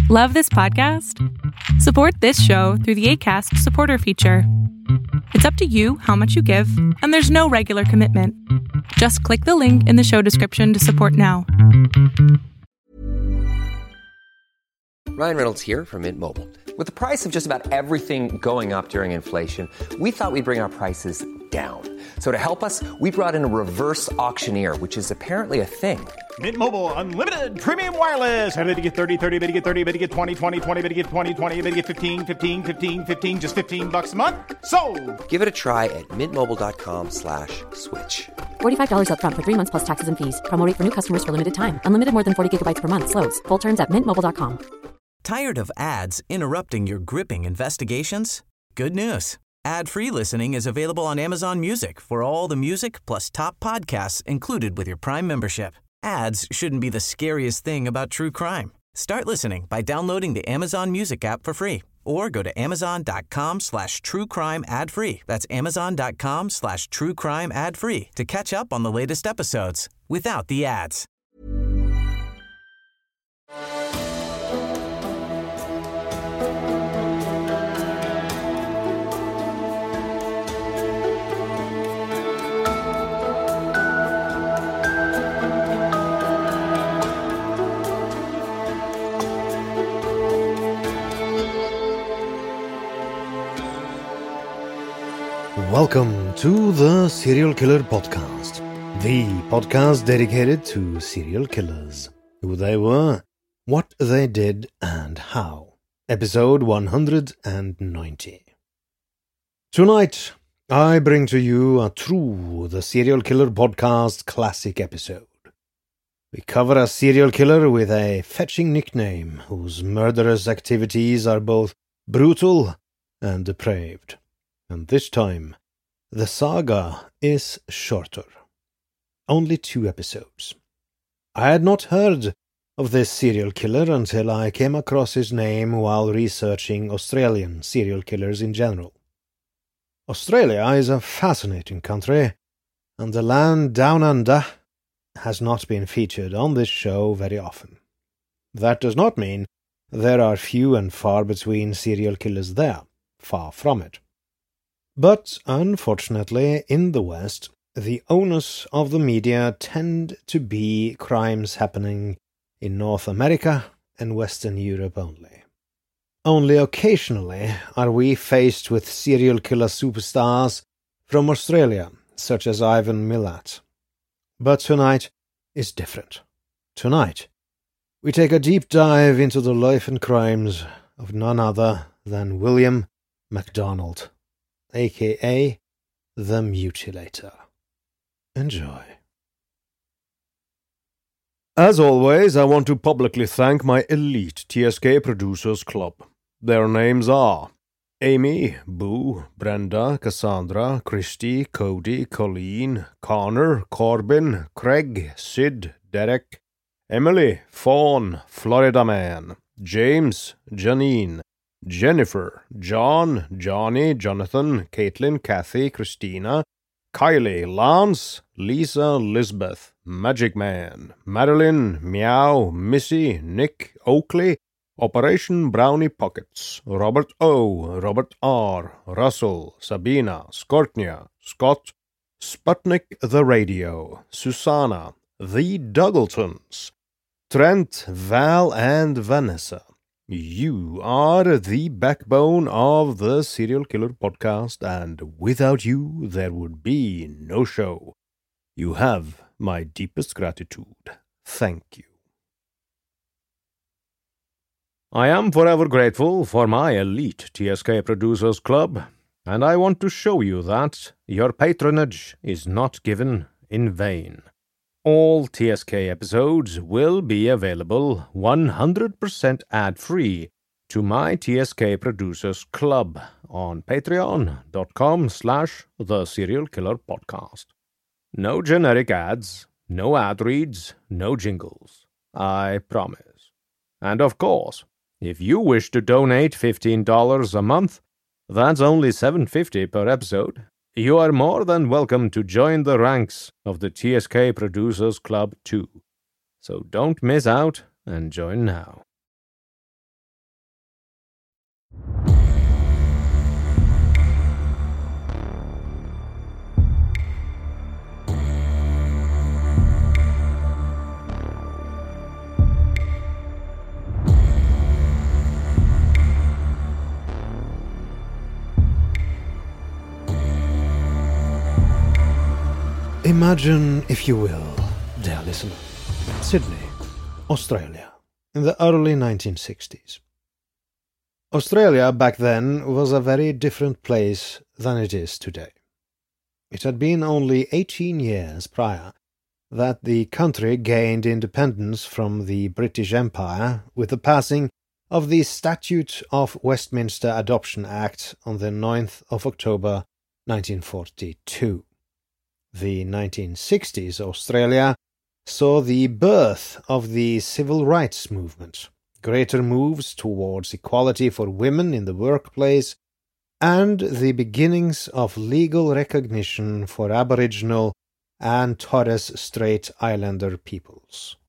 Love this podcast? Support this show through the Acast supporter feature. It's up to you how much you give, and there's no regular commitment. Just click the link in the show description to support now. Ryan Reynolds here from Mint Mobile. With the price of just about everything going up during inflation, we thought we'd bring our prices down. So to help us, we brought in a reverse auctioneer, which is apparently a thing. Mint Mobile Unlimited Premium Wireless. How to get 30, 30, bit to get 30, bit to get 20, 20, 20, bit to get 20, 20, bit to get 15, 15, 15, 15, just $15 a month? Sold! Give it a try at mintmobile.com/switch. $45 up front for 3 months plus taxes and fees. Promo rate for new customers for limited time. Unlimited more than 40 gigabytes per month. Slows full terms at mintmobile.com. Tired of ads interrupting your gripping investigations? Good news. Ad-free listening is available on Amazon Music for all the music plus top podcasts included with your Prime membership. Ads shouldn't be the scariest thing about true crime. Start listening by downloading the Amazon Music app for free or go to amazon.com/truecrime ad-free. That's amazon.com/truecrime ad-free to catch up on the latest episodes without the ads. Welcome to the Serial Killer Podcast, the podcast dedicated to serial killers, who they were, what they did, and how. Episode 190. Tonight, I bring to you a true The Serial Killer Podcast classic episode. We cover a serial killer with a fetching nickname whose murderous activities are both brutal and depraved. And this time, the saga is shorter. Only 2 episodes. I had not heard of this serial killer until I came across his name while researching Australian serial killers in general. Australia is a fascinating country, and the land down under has not been featured on this show very often. That does not mean there are few and far between serial killers there. Far from it. But, unfortunately, in the West, the onus of the media tend to be crimes happening in North America and Western Europe only. Only occasionally are we faced with serial killer superstars from Australia, such as Ivan Milat. But tonight is different. Tonight, we take a deep dive into the life and crimes of none other than William MacDonald, a.k.a. The Mutilator. Enjoy. As always, I want to publicly thank my elite TSK Producers Club. Their names are Amy, Boo, Brenda, Cassandra, Christy, Cody, Colleen, Connor, Corbin, Craig, Sid, Derek, Emily, Fawn, Florida Man, James, Janine, Jennifer, John, Johnny, Jonathan, Caitlin, Kathy, Christina, Kylie, Lance, Lisa, Lisbeth, Magic Man, Madeline, Meow, Missy, Nick, Oakley, Operation Brownie Pockets, Robert O, Robert R, Russell, Sabina, Skortnia, Scott, Sputnik the Radio, Susanna, The Dougletons, Trent, Val, and Vanessa. You are the backbone of the Serial Killer Podcast, and without you, there would be no show. You have my deepest gratitude. Thank you. I am forever grateful for my elite TSK Producers Club, and I want to show you that your patronage is not given in vain. All TSK episodes will be available 100% ad-free to my TSK Producers Club on patreon.com/The Serial Killer Podcast. No generic ads, no ad reads, no jingles. I promise. And of course, if you wish to donate $15 a month, that's only $7.50 per episode. You are more than welcome to join the ranks of the TSK Producers Club too. So don't miss out and join now. Imagine, if you will, dear listener, Sydney, Australia, in the early 1960s. Australia back then was a very different place than it is today. It had been only 18 years prior that the country gained independence from the British Empire with the passing of the Statute of Westminster Adoption Act on the 9th of October 1942. The 1960s Australia saw the birth of the civil rights movement, greater moves towards equality for women in the workplace, and the beginnings of legal recognition for Aboriginal and Torres Strait Islander peoples.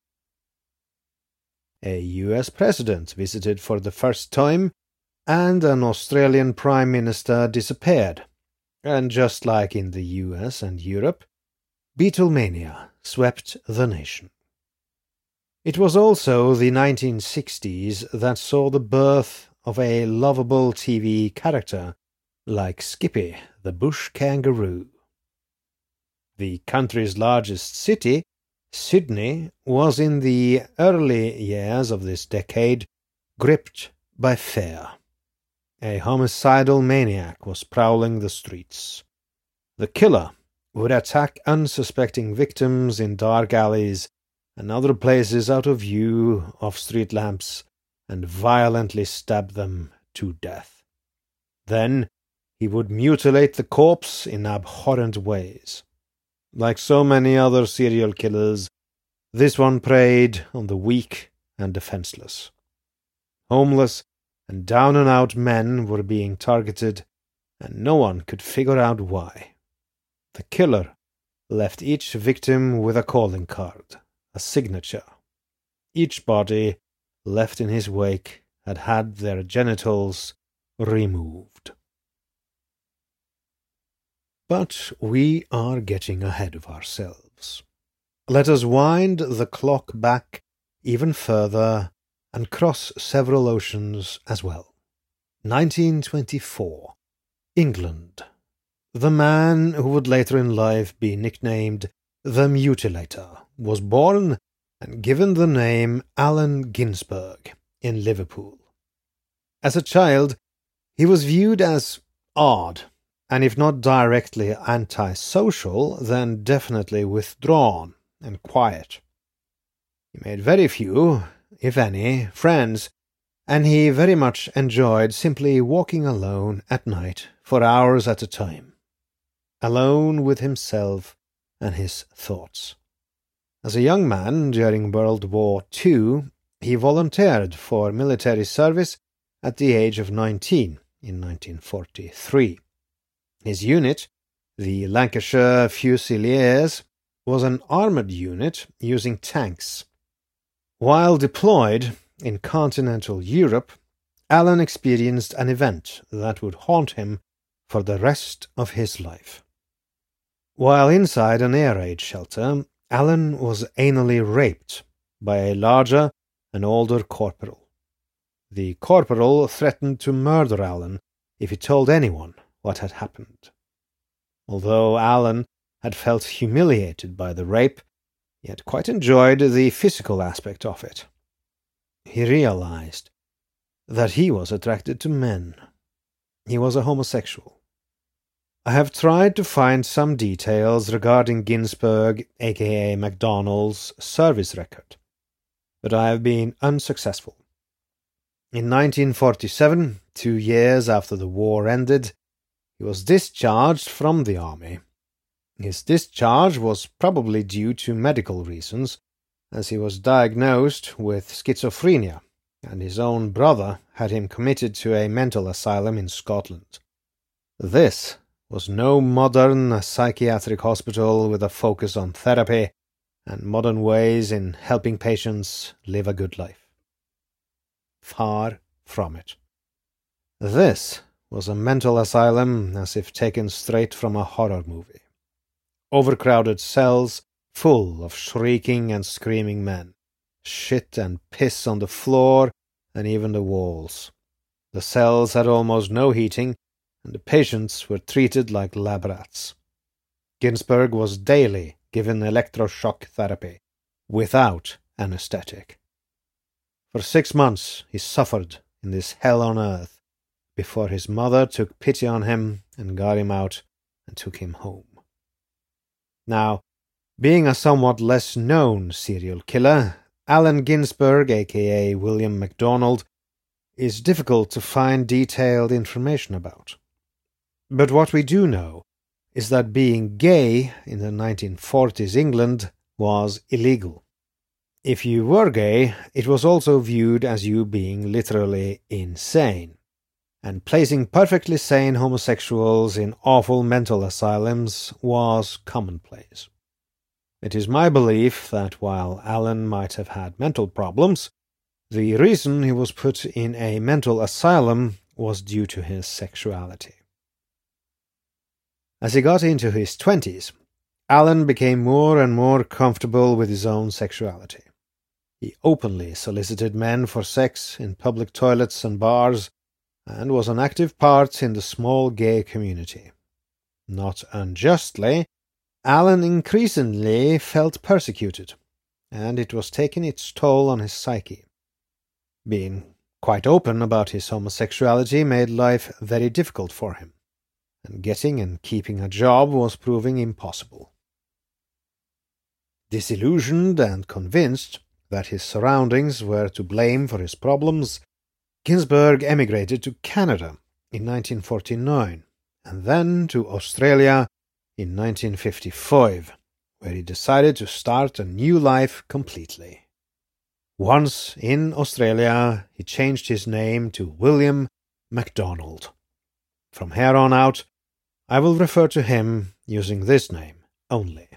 A US president visited for the first time, and an Australian Prime Minister disappeared. And just like in the US and Europe, Beatlemania swept the nation. It was also the 1960s that saw the birth of a lovable TV character like Skippy, the bush kangaroo. The country's largest city, Sydney, was in the early years of this decade gripped by fear. A homicidal maniac was prowling the streets. The killer would attack unsuspecting victims in dark alleys and other places out of view of street lamps and violently stab them to death. Then he would mutilate the corpse in abhorrent ways. Like so many other serial killers, this one preyed on the weak and defenseless. Homeless and down-and-out men were being targeted, and no one could figure out why. The killer left each victim with a calling card, a signature. Each body left in his wake had had their genitals removed. But we are getting ahead of ourselves. Let us wind the clock back even further and cross several oceans as well. 1924. England. The man who would later in life be nicknamed the Mutilator was born and given the name Allen Ginsberg in Liverpool. As a child, he was viewed as odd, and if not directly antisocial, then definitely withdrawn and quiet. He made very few, if any, friends, and he very much enjoyed simply walking alone at night for hours at a time, alone with himself and his thoughts. As a young man during World War II, he volunteered for military service at the age of 19 in 1943. His unit, the Lancashire Fusiliers, was an armoured unit using tanks. While deployed in continental Europe, Allen experienced an event that would haunt him for the rest of his life. While inside an air raid shelter, Allen was anally raped by a larger and older corporal. The corporal threatened to murder Allen if he told anyone what had happened. Although Allen had felt humiliated by the rape, he had quite enjoyed the physical aspect of it. He realized that he was attracted to men. He was a homosexual. I have tried to find some details regarding Ginsberg, aka MacDonald's, service record, but I have been unsuccessful. In 1947, 2 years after the war ended, he was discharged from the army. His discharge was probably due to medical reasons, as he was diagnosed with schizophrenia, and his own brother had him committed to a mental asylum in Scotland. This was no modern psychiatric hospital with a focus on therapy and modern ways in helping patients live a good life. Far from it. This was a mental asylum as if taken straight from a horror movie. Overcrowded cells full of shrieking and screaming men, shit and piss on the floor and even the walls. The cells had almost no heating, and the patients were treated like lab rats. Ginsberg was daily given electroshock therapy, without anesthetic. For 6 months he suffered in this hell on earth, before his mother took pity on him and got him out and took him home. Now, being a somewhat less known serial killer, Allen Ginsberg, aka William MacDonald, is difficult to find detailed information about. But what we do know is that being gay in the 1940s England was illegal. If you were gay, it was also viewed as you being literally insane, and placing perfectly sane homosexuals in awful mental asylums was commonplace. It is my belief that while Allen might have had mental problems, the reason he was put in a mental asylum was due to his sexuality. As he got into his 20s, Allen became more and more comfortable with his own sexuality. He openly solicited men for sex in public toilets and bars, and was an active part in the small gay community. Not unjustly, Allen increasingly felt persecuted, and it was taking its toll on his psyche. Being quite open about his homosexuality made life very difficult for him, and getting and keeping a job was proving impossible. Disillusioned and convinced that his surroundings were to blame for his problems, Ginsberg emigrated to Canada in 1949, and then to Australia in 1955, where he decided to start a new life completely. Once in Australia, he changed his name to William MacDonald. From here on out, I will refer to him using this name only.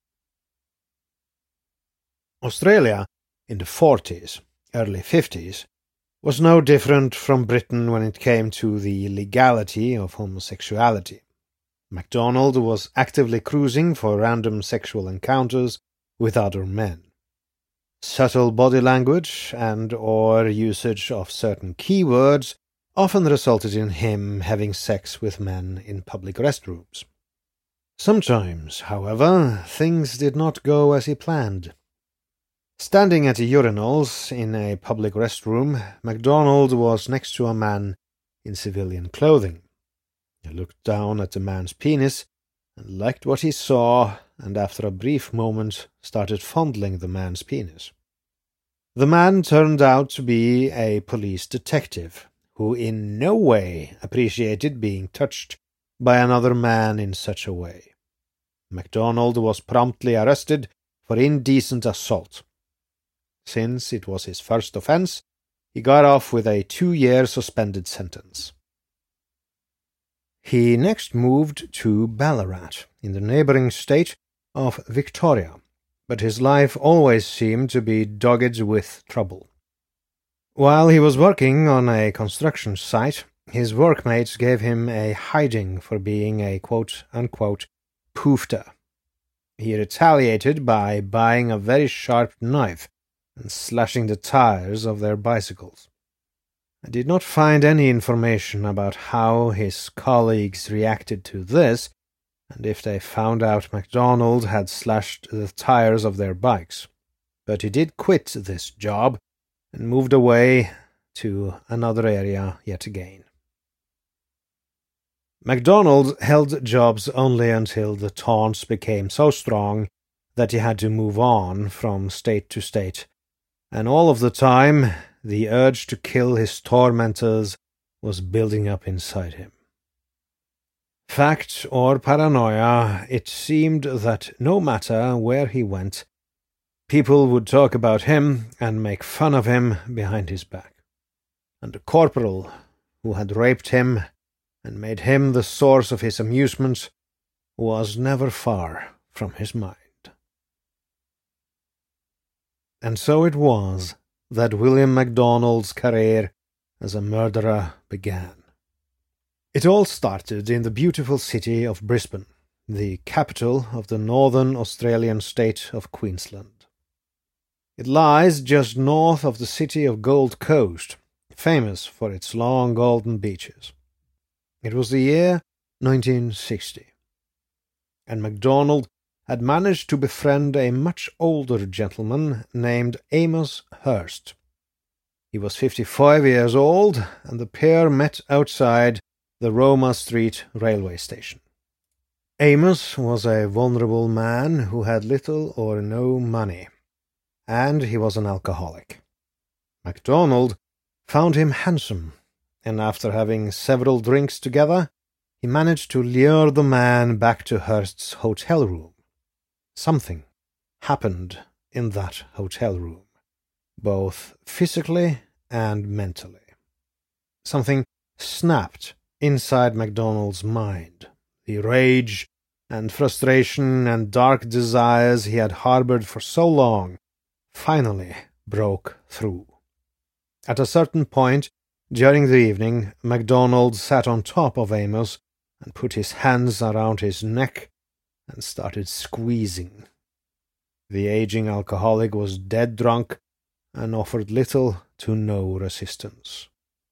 Australia in the 40s, early 50s, was no different from Britain when it came to the legality of homosexuality. MacDonald was actively cruising for random sexual encounters with other men. Subtle body language and or usage of certain keywords often resulted in him having sex with men in public restrooms. Sometimes, however, things did not go as he planned. Standing at the urinals in a public restroom, MacDonald was next to a man in civilian clothing. He looked down at the man's penis and liked what he saw, and after a brief moment started fondling the man's penis. The man turned out to be a police detective, who in no way appreciated being touched by another man in such a way. MacDonald was promptly arrested for indecent assault. Since it was his first offence, he got off with a 2-year suspended sentence. He next moved to Ballarat, in the neighbouring state of Victoria, but his life always seemed to be dogged with trouble. While he was working on a construction site, his workmates gave him a hiding for being a quote-unquote poofter. He retaliated by buying a very sharp knife and slashing the tires of their bicycles. I did not find any information about how his colleagues reacted to this, and if they found out MacDonald had slashed the tires of their bikes. But he did quit this job and moved away to another area yet again. MacDonald held jobs only until the taunts became so strong that he had to move on from state to state, and all of the time the urge to kill his tormentors was building up inside him. Fact or paranoia, it seemed that no matter where he went, people would talk about him and make fun of him behind his back. And the corporal who had raped him and made him the source of his amusement was never far from his mind. And so it was that William MacDonald's career as a murderer began. It all started in the beautiful city of Brisbane, the capital of the northern Australian state of Queensland. It lies just north of the city of Gold Coast, famous for its long golden beaches. It was the year 1960, and MacDonald had managed to befriend a much older gentleman named Amos Hurst. He was 55 years old, and the pair met outside the Roma Street railway station. Amos was a vulnerable man who had little or no money, and he was an alcoholic. MacDonald found him handsome, and after having several drinks together, he managed to lure the man back to Hurst's hotel room. Something happened in that hotel room, both physically and mentally. Something snapped inside MacDonald's mind. The rage and frustration and dark desires he had harbored for so long finally broke through. At a certain point during the evening, MacDonald sat on top of Amos and put his hands around his neck and started squeezing. The aging alcoholic was dead drunk and offered little to no resistance.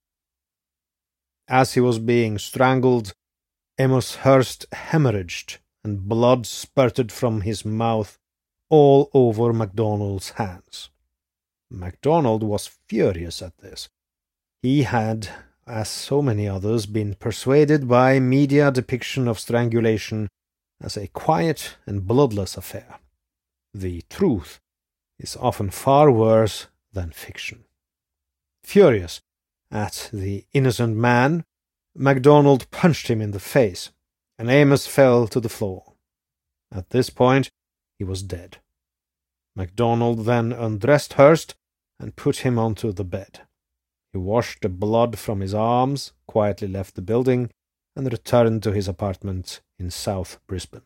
As he was being strangled, Amos Hurst hemorrhaged, and blood spurted from his mouth all over MacDonald's hands. MacDonald was furious at this. He had, as so many others, been persuaded by media depiction of strangulation as a quiet and bloodless affair. The truth is often far worse than fiction. Furious at the innocent man, MacDonald punched him in the face, and Amos fell to the floor. At this point, he was dead. MacDonald then undressed Hurst and put him onto the bed. He washed the blood from his arms, quietly left the building, and returned to his apartment in South Brisbane.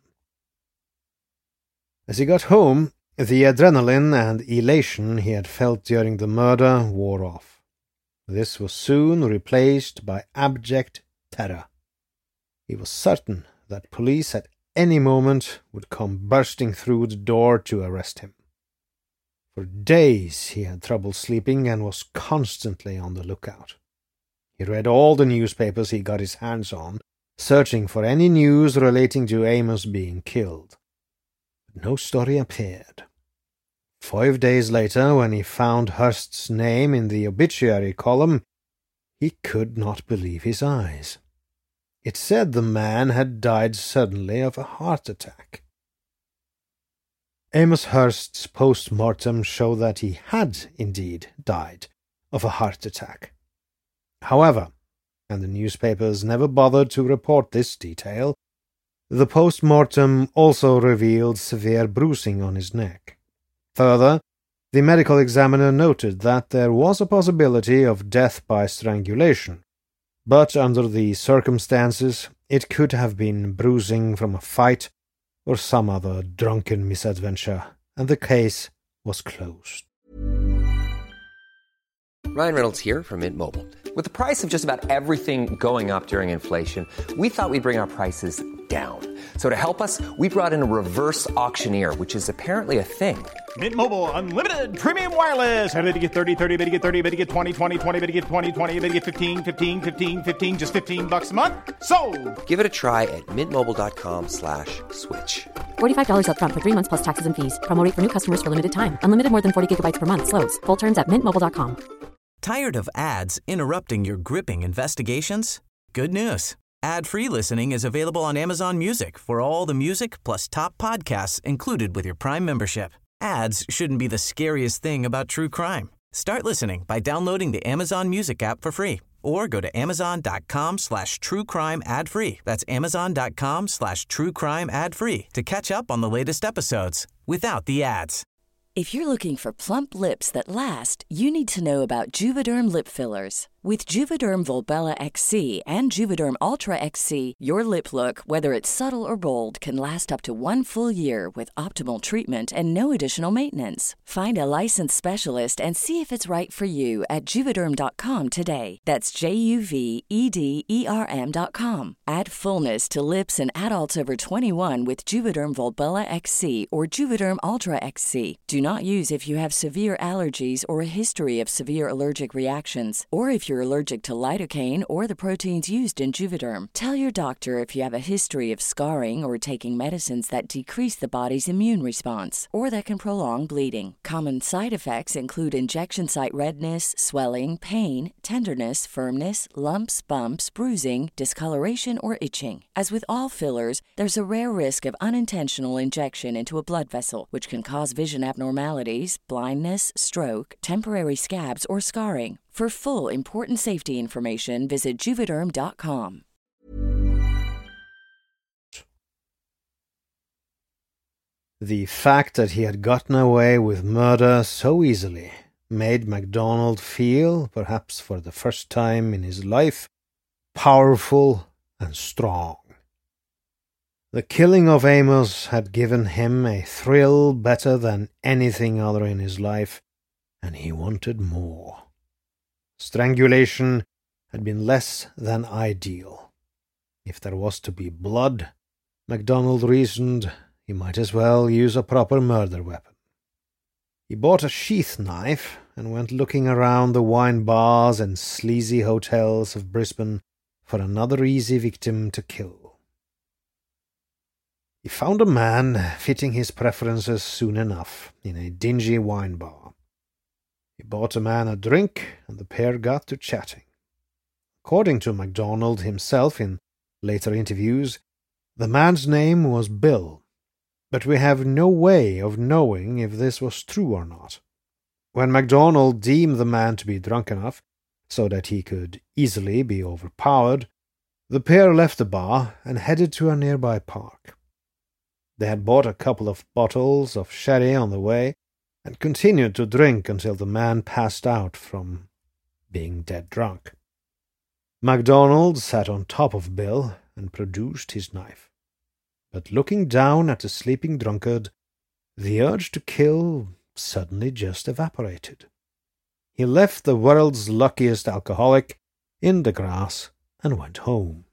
As he got home, the adrenaline and elation he had felt during the murder wore off. This was soon replaced by abject terror. He was certain that police at any moment would come bursting through the door to arrest him. For days he had trouble sleeping and was constantly on the lookout. He read all the newspapers he got his hands on, searching for any news relating to Amos being killed. But no story appeared. 5 days later, when he found Hurst's name in the obituary column, he could not believe his eyes. It said the man had died suddenly of a heart attack. Amos Hurst's post-mortem showed that he had indeed died of a heart attack. However, and the newspapers never bothered to report this detail, the post-mortem also revealed severe bruising on his neck. Further, the medical examiner noted that there was a possibility of death by strangulation, but under the circumstances it could have been bruising from a fight or some other drunken misadventure, and the case was closed. Ryan Reynolds here from Mint Mobile. With the price of just about everything going up during inflation, we thought we'd bring our prices down. So to help us, we brought in a reverse auctioneer, which is apparently a thing. Mint Mobile Unlimited Premium Wireless. How to get 30, 30, how to get 30, how to get 20, 20, 20, how to get 20, 20, how to get 15, 15, 15, 15, just $15 a month? Sold! Give it a try at mintmobile.com/switch. $45 up front for 3 months plus taxes and fees. Promo rate for new customers for limited time. Unlimited more than 40 gigabytes per month. Slows full terms at mintmobile.com. Tired of ads interrupting your gripping investigations? Good news. Ad-free listening is available on Amazon Music for all the music plus top podcasts included with your Prime membership. Ads shouldn't be the scariest thing about true crime. Start listening by downloading the Amazon Music app for free or go to amazon.com/truecrime ad-free. That's amazon.com/truecrime ad-free to catch up on the latest episodes without the ads. If you're looking for plump lips that last, you need to know about Juvederm lip fillers. With Juvederm Volbella XC and Juvederm Ultra XC, your lip look, whether it's subtle or bold, can last up to 1 full year with optimal treatment and no additional maintenance. Find a licensed specialist and see if it's right for you at Juvederm.com today. That's JUVEDERM.com. Add fullness to lips in adults over 21 with Juvederm Volbella XC or Juvederm Ultra XC. Do not use if you have severe allergies or a history of severe allergic reactions, or if you're you're allergic to lidocaine or the proteins used in Juvederm. Tell your doctor if you have a history of scarring or taking medicines that decrease the body's immune response or that can prolong bleeding. Common side effects include injection site redness, swelling, pain, tenderness, firmness, lumps, bumps, bruising, discoloration, or itching. As with all fillers, there's a rare risk of unintentional injection into a blood vessel, which can cause vision abnormalities, blindness, stroke, temporary scabs, or scarring. For full, important safety information, visit Juvederm.com. The fact that he had gotten away with murder so easily made MacDonald feel, perhaps for the first time in his life, powerful and strong. The killing of Amos had given him a thrill better than anything other in his life, and he wanted more. Strangulation had been less than ideal. If there was to be blood, MacDonald reasoned he might as well use a proper murder weapon. He bought a sheath knife and went looking around the wine bars and sleazy hotels of Brisbane for another easy victim to kill. He found a man fitting his preferences soon enough in a dingy wine bar. He bought a man a drink, and the pair got to chatting. According to MacDonald himself in later interviews, the man's name was Bill, but we have no way of knowing if this was true or not. When MacDonald deemed the man to be drunk enough so that he could easily be overpowered, the pair left the bar and headed to a nearby park. They had bought a couple of bottles of sherry on the way and continued to drink until the man passed out from being dead drunk. MacDonald sat on top of Bill and produced his knife. But looking down at the sleeping drunkard, the urge to kill suddenly just evaporated. He left the world's luckiest alcoholic in the grass and went home.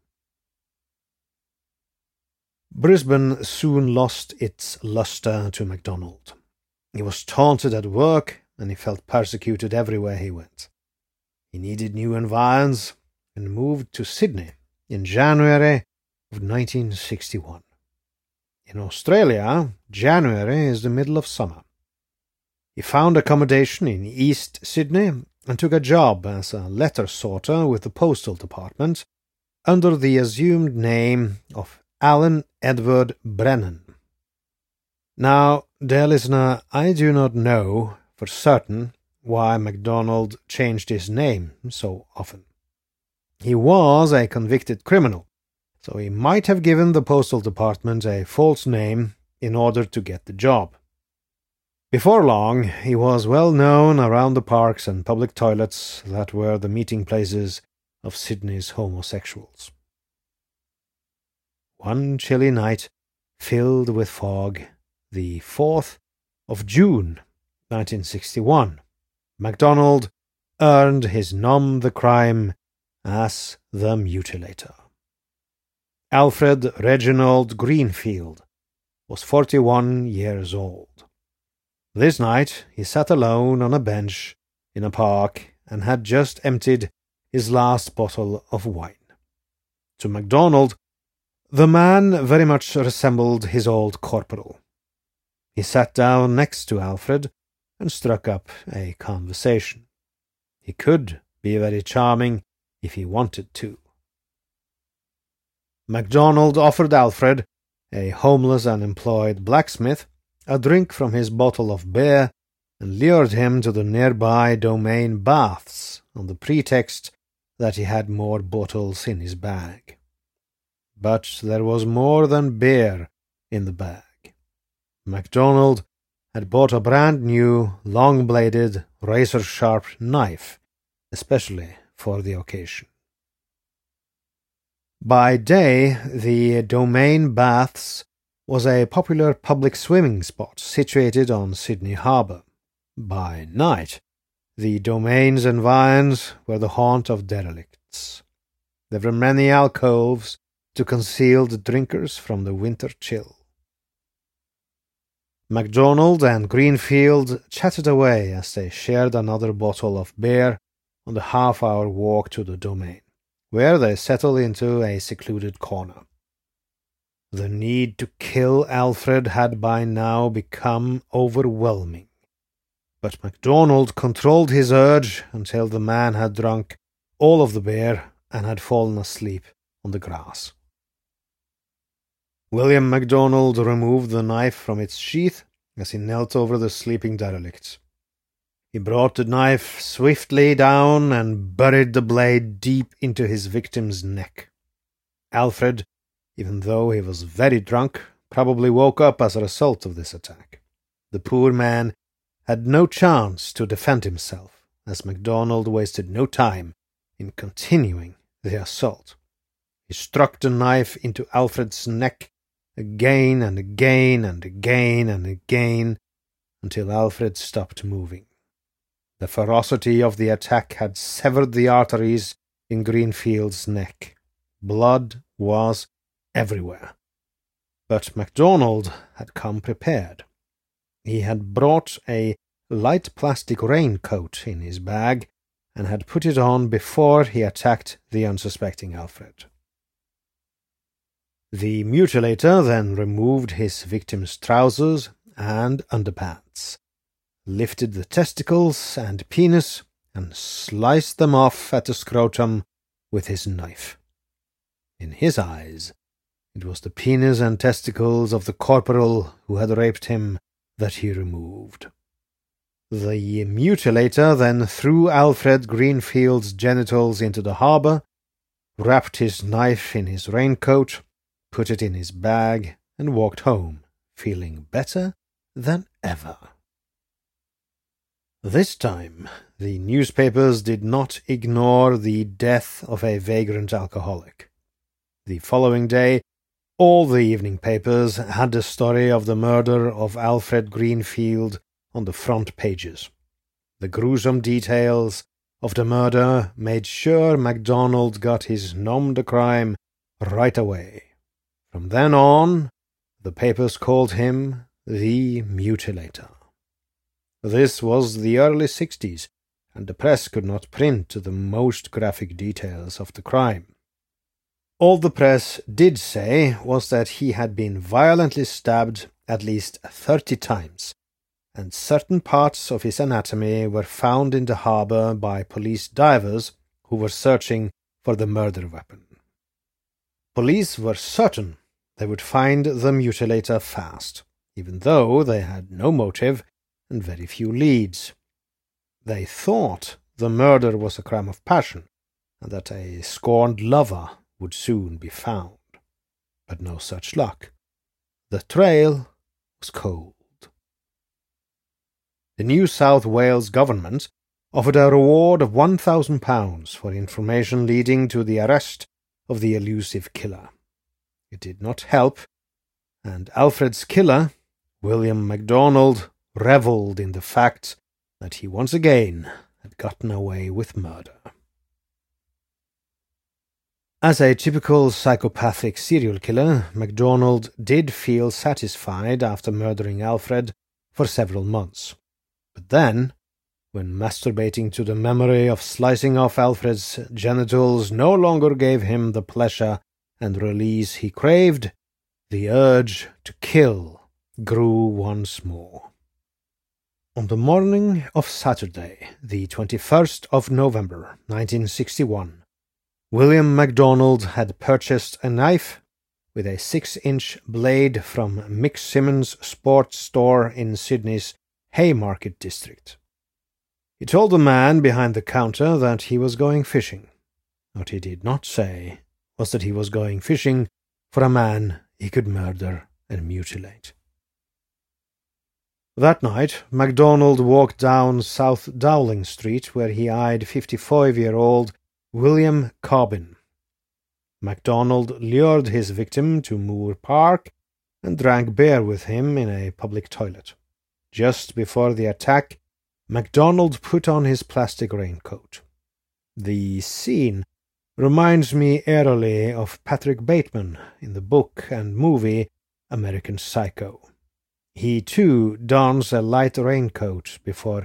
Brisbane soon lost its lustre to MacDonald. He was taunted at work, and he felt persecuted everywhere he went. He needed new environs and moved to Sydney in January of 1961. In Australia, January is the middle of summer. He found accommodation in East Sydney and took a job as a letter sorter with the Postal Department under the assumed name of Alan Edward Brennan. Now, dear listener, I do not know for certain why MacDonald changed his name so often. He was a convicted criminal, so he might have given the Postal Department a false name in order to get the job. Before long, he was well known around the parks and public toilets that were the meeting places of Sydney's homosexuals. One chilly night, filled with fog, the 4th of June, 1961, MacDonald earned his nom de crime as the Mutilator. Alfred Reginald Greenfield was 41 years old. This night he sat alone on a bench in a park and had just emptied his last bottle of wine. To MacDonald, the man very much resembled his old corporal. He sat down next to Alfred and struck up a conversation. He could be very charming if he wanted to. MacDonald offered Alfred, a homeless unemployed blacksmith, a drink from his bottle of beer and lured him to the nearby Domain baths on the pretext that he had more bottles in his bag. But there was more than beer in the bag. MacDonald had bought a brand-new, long-bladed, razor-sharp knife, especially for the occasion. By day, the Domain Baths was a popular public swimming spot situated on Sydney Harbour. By night, the Domain's environs were the haunt of derelicts. There were many alcoves to conceal the drinkers from the winter chill. MacDonald and Greenfield chatted away as they shared another bottle of beer on the half-hour walk to the domain, where they settled into a secluded corner. The need to kill Alfred had by now become overwhelming, but MacDonald controlled his urge until the man had drunk all of the beer and had fallen asleep on the grass. William MacDonald removed the knife from its sheath as he knelt over the sleeping derelict. He brought the knife swiftly down and buried the blade deep into his victim's neck. Alfred, even though he was very drunk, probably woke up as a result of this attack. The poor man had no chance to defend himself, as MacDonald wasted no time in continuing the assault. He struck the knife into Alfred's neck again and again and again and again until Alfred stopped moving. The ferocity of the attack had severed the arteries in Greenfield's neck. Blood was everywhere. But MacDonald had come prepared. He had brought a light plastic raincoat in his bag and had put it on before he attacked the unsuspecting Alfred. The mutilator then removed his victim's trousers and underpants, lifted the testicles and penis, and sliced them off at the scrotum with his knife. In his eyes, it was the penis and testicles of the corporal who had raped him that he removed. The mutilator then threw Alfred Greenfield's genitals into the harbour, wrapped his knife in his raincoat, put it in his bag, and walked home, feeling better than ever. This time, the newspapers did not ignore the death of a vagrant alcoholic. The following day, all the evening papers had the story of the murder of Alfred Greenfield on the front pages. The gruesome details of the murder made sure MacDonald got his nom de crime right away. From then on, the papers called him the Mutilator. This was the early 60s, and the press could not print the most graphic details of the crime. All the press did say was that he had been violently stabbed at least 30 times, and certain parts of his anatomy were found in the harbour by police divers who were searching for the murder weapon. Police were certain they would find the mutilator fast, even though they had no motive and very few leads. They thought the murder was a crime of passion, and that a scorned lover would soon be found. But no such luck. The trail was cold. The New South Wales government offered a reward of £1,000 for information leading to the arrest of the elusive killer. It did not help, and Alfred's killer, William MacDonald, revelled in the fact that he once again had gotten away with murder. As a typical psychopathic serial killer, MacDonald did feel satisfied after murdering Alfred for several months. But then, when masturbating to the memory of slicing off Alfred's genitals no longer gave him the pleasure and release he craved, the urge to kill grew once more. On the morning of Saturday, the 21st of November, 1961, William MacDonald had purchased a knife with a 6-inch blade from Mick Simmons' sports store in Sydney's Haymarket district. He told the man behind the counter that he was going fishing. What he did not say was that he was going fishing for a man he could murder and mutilate. That night, MacDonald walked down South Dowling Street, where he eyed 55-year-old William Cobbin. MacDonald lured his victim to Moore Park and drank beer with him in a public toilet. Just before the attack, MacDonald put on his plastic raincoat. The scene reminds me eerily of Patrick Bateman in the book and movie American Psycho. He, too, dons a light raincoat before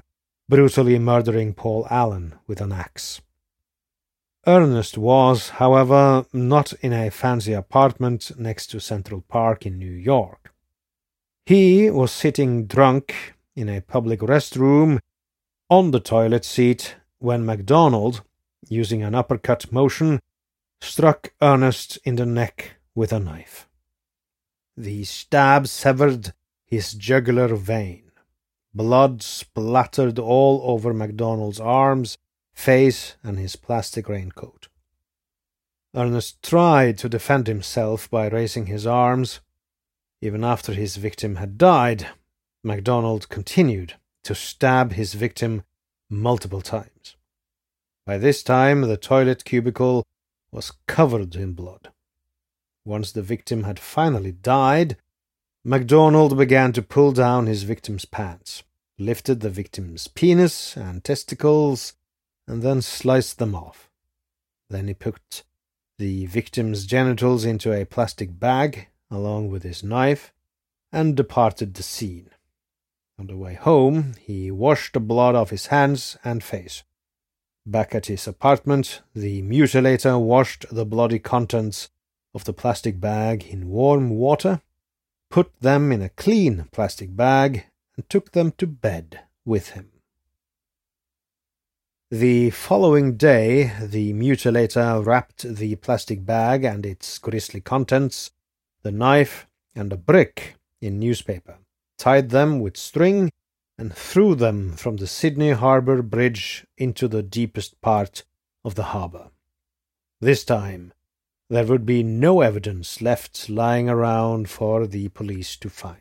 brutally murdering Paul Allen with an axe. Ernest was, however, not in a fancy apartment next to Central Park in New York. He was sitting drunk in a public restroom on the toilet seat when MacDonald, using an uppercut motion, struck Ernest in the neck with a knife. The stab severed his jugular vein. Blood splattered all over MacDonald's arms, face, and his plastic raincoat. Ernest tried to defend himself by raising his arms. Even after his victim had died, MacDonald continued to stab his victim multiple times. By this time, the toilet cubicle was covered in blood. Once the victim had finally died, MacDonald began to pull down his victim's pants, lifted the victim's penis and testicles, and then sliced them off. Then he put the victim's genitals into a plastic bag, along with his knife, and departed the scene. On the way home, he washed the blood off his hands and face. Back at his apartment, the mutilator washed the bloody contents of the plastic bag in warm water, put them in a clean plastic bag, and took them to bed with him. The following day, the mutilator wrapped the plastic bag and its grisly contents, the knife, and a brick in newspaper, tied them with string, and threw them from the Sydney Harbour Bridge into the deepest part of the harbour. This time, there would be no evidence left lying around for the police to find.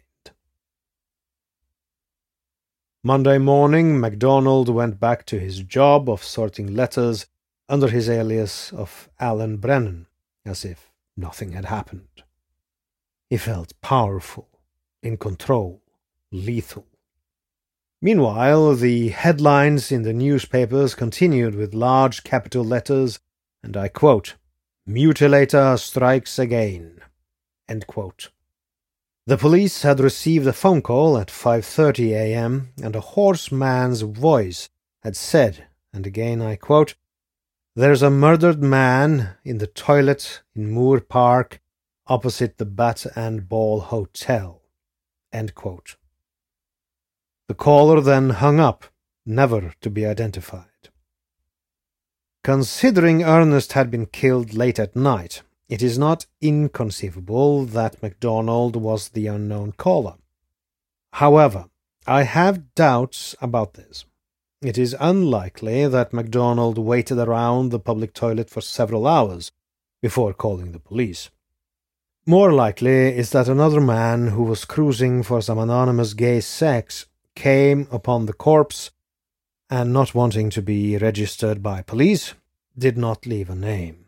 Monday morning, MacDonald went back to his job of sorting letters under his alias of Alan Brennan, as if nothing had happened. He felt powerful, in control, lethal. Meanwhile, the headlines in the newspapers continued with large capital letters, and I quote, "Mutilator strikes again," end quote. The police had received a phone call at 5:30 a.m., and a hoarse man's voice had said, and again I quote, "There's a murdered man in the toilet in Moore Park opposite the Bat and Ball Hotel," end quote. The caller then hung up, never to be identified. Considering Ernest had been killed late at night, it is not inconceivable that MacDonald was the unknown caller. However, I have doubts about this. It is unlikely that MacDonald waited around the public toilet for several hours before calling the police. More likely is that another man who was cruising for some anonymous gay sex came upon the corpse and, not wanting to be registered by police, did not leave a name.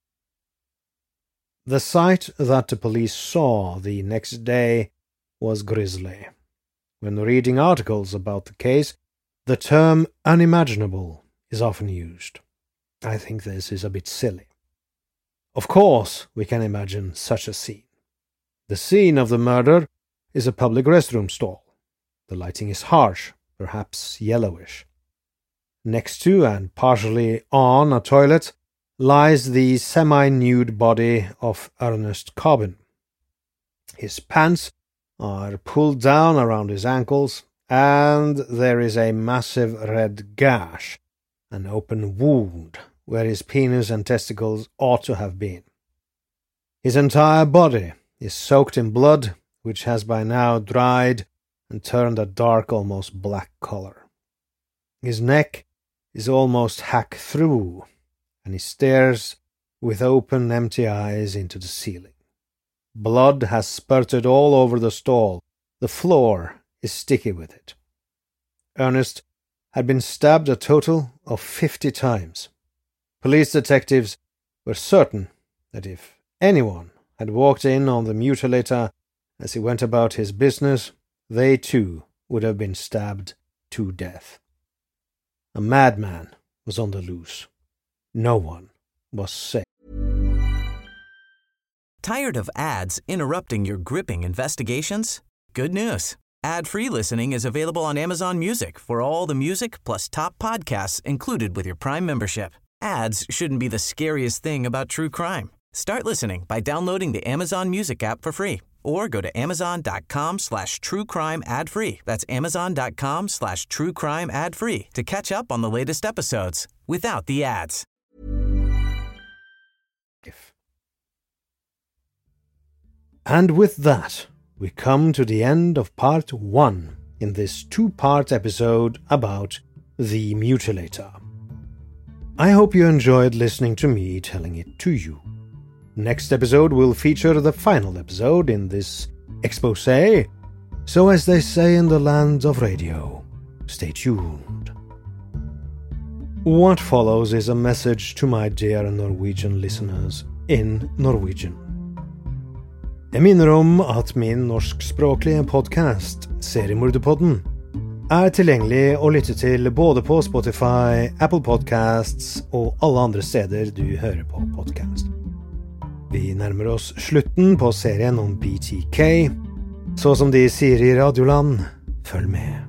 The sight that the police saw the next day was grisly. When reading articles about the case, the term unimaginable is often used. I think this is a bit silly. Of course, we can imagine such a scene. The scene of the murder is a public restroom stall. The lighting is harsh, perhaps yellowish. Next to and partially on a toilet lies the semi-nude body of Ernest Cobbin. His pants are pulled down around his ankles, and there is a massive red gash, an open wound where his penis and testicles ought to have been. His entire body is soaked in blood, which has by now dried and turned a dark, almost black color. His neck is almost hacked through, and he stares with open, empty eyes into the ceiling. Blood has spurted all over the stall. The floor is sticky with it. Ernest had been stabbed a total of 50 times. Police detectives were certain that if anyone had walked in on the mutilator as he went about his business, they too would have been stabbed to death. A madman was on the loose. No one was safe. Tired of ads interrupting your gripping investigations? Good news. Ad-free listening is available on Amazon Music for all the music plus top podcasts included with your Prime membership. Ads shouldn't be the scariest thing about true crime. Start listening by downloading the Amazon Music app for free or go to amazon.com/truecrime ad-free. That's amazon.com/truecrime ad-free to catch up on the latest episodes without the ads. And with that, we come to the end of part 1 in this 2-part episode about The Mutilator. I hope you enjoyed listening to me telling it to you. Next episode will feature the final episode in this exposé, so as they say in the land of radio, stay tuned. What follows is a message to my dear Norwegian listeners in Norwegian. Jeg minner om at min norskspråklige podcast, Seriemorderpodden, tilgjengelig å lytte til både på Spotify, Apple Podcasts og alle andre steder du hører på podcast. Vi nærmer oss slutten på serien om BTK, så som de sier i Radioland, følg med.